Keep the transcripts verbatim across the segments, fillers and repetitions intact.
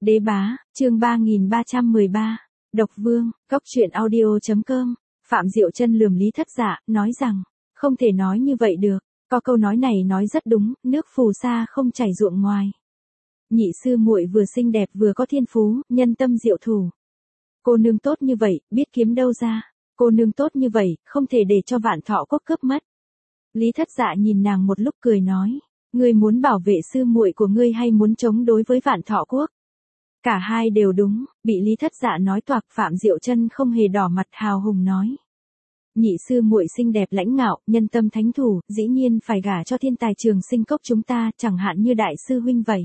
Đế bá, chương ba nghìn ba trăm mười ba. Độc vương, cốc truyện audio chấm com. Phạm Diệu Chân lườm Lý Thất Dạ, nói rằng, không thể nói như vậy được, có câu nói này nói rất đúng, nước phù sa không chảy ruộng ngoài. Nhị sư muội vừa xinh đẹp vừa có thiên phú, nhân tâm diệu thủ. Cô nương tốt như vậy, biết kiếm đâu ra, cô nương tốt như vậy, không thể để cho Vạn Thọ Quốc cướp mất. Lý Thất Dạ nhìn nàng một lúc cười nói, ngươi muốn bảo vệ sư muội của ngươi hay muốn chống đối với Vạn Thọ Quốc? Cả hai đều đúng, bị Lý Thất Dạ nói toạc. Phạm Diệu Chân không hề đỏ mặt, hào hùng nói. Nhị sư muội xinh đẹp lãnh ngạo, nhân tâm thánh thủ, dĩ nhiên phải gả cho thiên tài Trường Sinh Cốc chúng ta, chẳng hạn như đại sư huynh vậy.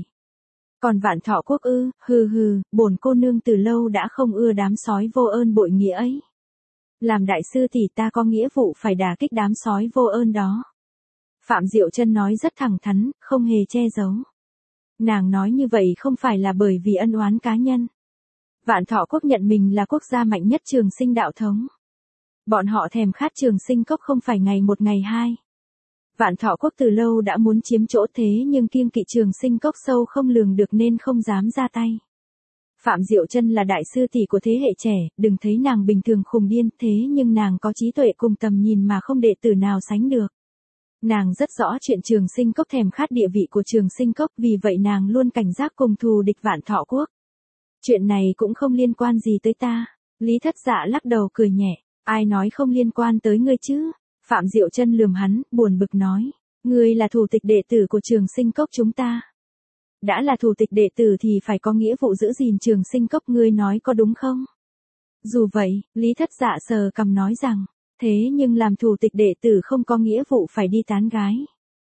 Còn Vạn Thọ Quốc ư, hừ hừ, bổn cô nương từ lâu đã không ưa đám sói vô ơn bội nghĩa ấy. Làm đại sư thì ta có nghĩa vụ phải đả kích đám sói vô ơn đó. Phạm Diệu Chân nói rất thẳng thắn, không hề che giấu. Nàng nói như vậy không phải là bởi vì ân oán cá nhân. Vạn Thọ Quốc nhận mình là quốc gia mạnh nhất Trường Sinh đạo thống. Bọn họ thèm khát Trường Sinh Cốc không phải ngày một ngày hai. Vạn Thọ Quốc từ lâu đã muốn chiếm chỗ thế nhưng kiêng kỵ Trường Sinh Cốc sâu không lường được nên không dám ra tay. Phạm Diệu Chân là đại sư tỷ của thế hệ trẻ, đừng thấy nàng bình thường khùng điên thế nhưng nàng có trí tuệ cùng tầm nhìn mà không đệ tử nào sánh được. Nàng rất rõ chuyện Trường Sinh Cốc thèm khát địa vị của Trường Sinh Cốc, vì vậy nàng luôn cảnh giác cùng thù địch Vạn Thọ Quốc. Chuyện này cũng không liên quan gì tới ta. Lý Thất Dạ lắc đầu cười nhẹ, ai nói không liên quan tới ngươi chứ? Phạm Diệu Chân lườm hắn, buồn bực nói, ngươi là thủ tịch đệ tử của Trường Sinh Cốc chúng ta. Đã là thủ tịch đệ tử thì phải có nghĩa vụ giữ gìn Trường Sinh Cốc, ngươi nói có đúng không? Dù vậy, Lý Thất Dạ sờ cằm nói rằng, thế nhưng làm thủ tịch đệ tử không có nghĩa vụ phải đi tán gái.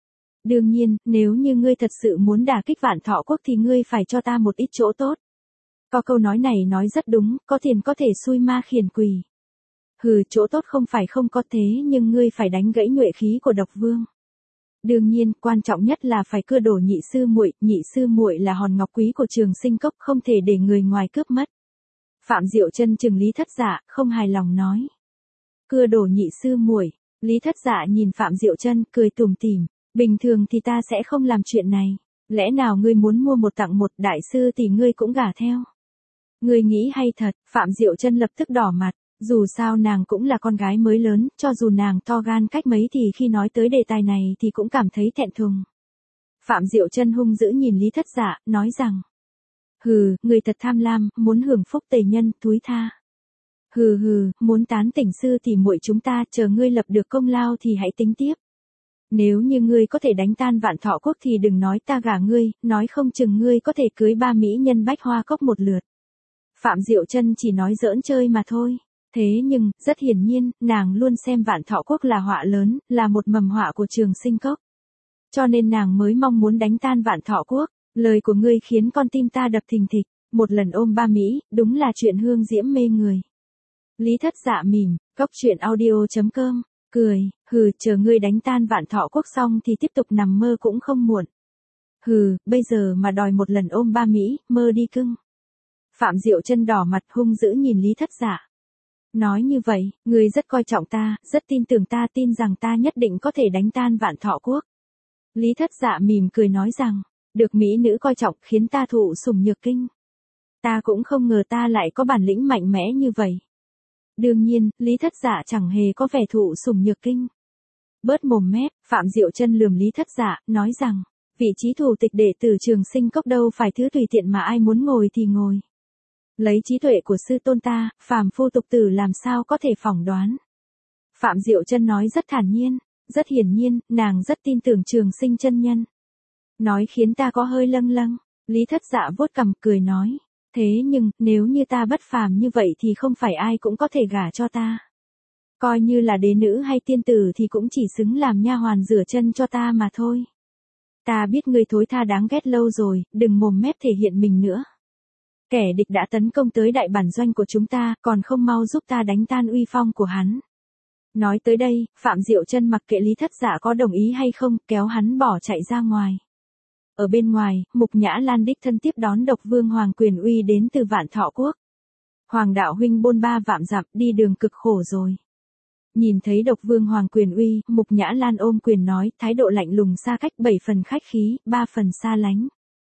Đương nhiên, nếu như ngươi thật sự muốn đả kích Vạn Thọ Quốc thì ngươi phải cho ta một ít chỗ tốt. Có câu nói này nói rất đúng, có tiền có thể xui ma khiển quỷ. Hừ, chỗ tốt không phải không có thế nhưng ngươi phải đánh gãy nhuệ khí của độc vương. Đương nhiên, quan trọng nhất là phải cưa đổ nhị sư muội, nhị sư muội là hòn ngọc quý của Trường Sinh Cốc, không thể để người ngoài cướp mất. Phạm Diệu Chân chừng Lý Thất Dạ, không hài lòng nói. Cưa đổ nhị sư muội. Lý Thất Dạ nhìn Phạm Diệu Chân, cười tủm tỉm, bình thường thì ta sẽ không làm chuyện này. Lẽ nào ngươi muốn mua một tặng một, đại sư thì ngươi cũng gả theo? Ngươi nghĩ hay thật? Phạm Diệu Chân lập tức đỏ mặt, dù sao nàng cũng là con gái mới lớn, cho dù nàng to gan cách mấy thì khi nói tới đề tài này thì cũng cảm thấy thẹn thùng. Phạm Diệu Chân hung dữ nhìn Lý Thất Dạ, nói rằng, hừ, người thật tham lam, muốn hưởng phúc tề nhân, túi tha. Hừ hừ, muốn tán tỉnh sư thì muội chúng ta, chờ ngươi lập được công lao thì hãy tính tiếp. Nếu như ngươi có thể đánh tan Vạn Thọ Quốc thì đừng nói ta gả ngươi, nói không chừng ngươi có thể cưới ba mỹ nhân Bách Hoa Cốc một lượt. Phạm Diệu Chân chỉ nói giỡn chơi mà thôi. Thế nhưng, rất hiển nhiên, nàng luôn xem Vạn Thọ Quốc là họa lớn, là một mầm họa của Trường Sinh Cốc. Cho nên nàng mới mong muốn đánh tan Vạn Thọ Quốc. Lời của ngươi khiến con tim ta đập thình thịch, một lần ôm ba mỹ, đúng là chuyện hương diễm mê người. Lý Thất Dạ mỉm, cốc truyện audio chấm com, cười, hừ, chờ ngươi đánh tan Vạn Thọ Quốc xong thì tiếp tục nằm mơ cũng không muộn. Hừ, bây giờ mà đòi một lần ôm ba mỹ, mơ đi cưng. Phạm Diệu Chân đỏ mặt hung dữ nhìn Lý Thất Dạ. Nói như vậy, ngươi rất coi trọng ta, rất tin tưởng ta, tin rằng ta nhất định có thể đánh tan Vạn Thọ Quốc. Lý Thất Dạ mỉm cười nói rằng, được mỹ nữ coi trọng khiến ta thụ sủng nhược kinh. Ta cũng không ngờ ta lại có bản lĩnh mạnh mẽ như vậy. Đương nhiên, Lý Thất Dạ chẳng hề có vẻ thụ sủng nhược kinh. Bớt mồm mép, Phạm Diệu Chân lườm Lý Thất Dạ, nói rằng, vị trí thủ tịch đệ tử Trường Sinh Cốc đâu phải thứ tùy tiện mà ai muốn ngồi thì ngồi. Lấy trí tuệ của sư tôn ta, phàm phu tục tử làm sao có thể phỏng đoán. Phạm Diệu Chân nói rất thản nhiên, rất hiển nhiên, nàng rất tin tưởng Trường Sinh chân nhân. Nói khiến ta có hơi lâng lâng. Lý Thất Dạ vuốt cằm cười nói, thế nhưng, nếu như ta bất phàm như vậy thì không phải ai cũng có thể gả cho ta. Coi như là đế nữ hay tiên tử thì cũng chỉ xứng làm nha hoàn rửa chân cho ta mà thôi. Ta biết ngươi thối tha đáng ghét lâu rồi, đừng mồm mép thể hiện mình nữa. Kẻ địch đã tấn công tới đại bản doanh của chúng ta, còn không mau giúp ta đánh tan uy phong của hắn. Nói tới đây, Phạm Diệu Chân mặc kệ Lý Thất Dạ có đồng ý hay không, kéo hắn bỏ chạy ra ngoài. Ở bên ngoài, Mục Nhã Lan đích thân tiếp đón độc vương Hoàng Quyền Uy đến từ Vạn Thọ Quốc. Hoàng đạo huynh bôn ba vạn dặm, đi đường cực khổ rồi. Nhìn thấy độc vương Hoàng Quyền Uy, Mục Nhã Lan ôm quyền nói, thái độ lạnh lùng xa cách, bảy phần khách khí, ba phần xa lánh.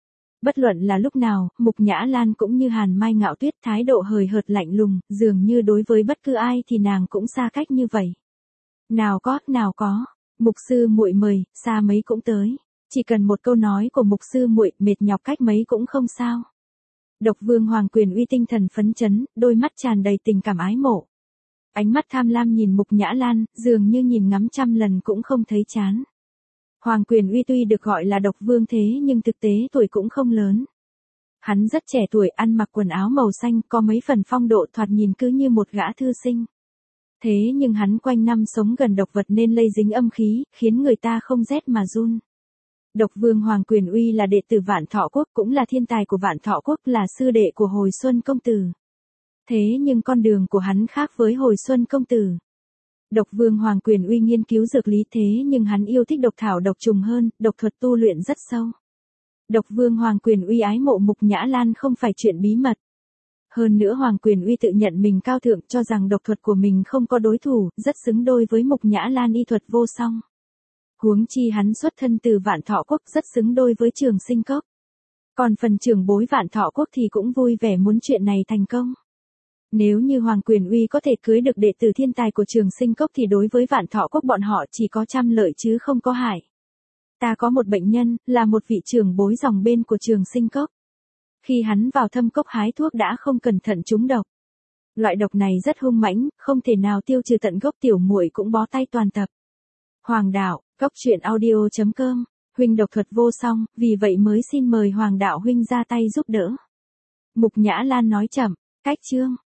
Bất luận là lúc nào, Mục Nhã Lan cũng như Hàn Mai Ngạo Tuyết, thái độ hời hợt lạnh lùng, dường như đối với bất cứ ai thì nàng cũng xa cách như vậy. Nào có, nào có, Mục sư muội mời, xa mấy cũng tới. Chỉ cần một câu nói của Mục sư muội, mệt nhọc cách mấy cũng không sao. Độc Vương Hoàng Quyền Uy tinh thần phấn chấn, đôi mắt tràn đầy tình cảm ái mộ. Ánh mắt tham lam nhìn Mục Nhã Lan, dường như nhìn ngắm trăm lần cũng không thấy chán. Hoàng Quyền Uy tuy được gọi là độc vương thế nhưng thực tế tuổi cũng không lớn. Hắn rất trẻ tuổi, ăn mặc quần áo màu xanh, có mấy phần phong độ, thoạt nhìn cứ như một gã thư sinh. Thế nhưng hắn quanh năm sống gần độc vật nên lây dính âm khí, khiến người ta không rét mà run. Độc Vương Hoàng Quyền Uy là đệ tử Vạn Thọ Quốc, cũng là thiên tài của Vạn Thọ Quốc, là sư đệ của Hồi Xuân công tử. Thế nhưng con đường của hắn khác với Hồi Xuân công tử. Độc Vương Hoàng Quyền Uy nghiên cứu dược lý, thế nhưng hắn yêu thích độc thảo độc trùng hơn, độc thuật tu luyện rất sâu. Độc Vương Hoàng Quyền Uy ái mộ Mục Nhã Lan không phải chuyện bí mật. Hơn nữa Hoàng Quyền Uy tự nhận mình cao thượng, cho rằng độc thuật của mình không có đối thủ, rất xứng đôi với Mục Nhã Lan y thuật vô song. Huống chi hắn xuất thân từ Vạn Thọ Quốc, rất xứng đôi với Trường Sinh Cốc. Còn phần trưởng bối Vạn Thọ Quốc thì cũng vui vẻ muốn chuyện này thành công. Nếu như Hoàng Quyền Uy có thể cưới được đệ tử thiên tài của Trường Sinh Cốc thì đối với Vạn Thọ Quốc bọn họ chỉ có trăm lợi chứ không có hại. Ta có một bệnh nhân, là một vị trưởng bối dòng bên của Trường Sinh Cốc. Khi hắn vào thâm cốc hái thuốc đã không cẩn thận trúng độc. Loại độc này rất hung mãnh, không thể nào tiêu trừ tận gốc, tiểu muội cũng bó tay toàn tập. Hoàng đạo, cốc truyện audio chấm com, huynh độc thuật vô song, vì vậy mới xin mời Hoàng đạo huynh ra tay giúp đỡ. Mục Nhã Lan nói chậm, cách chương.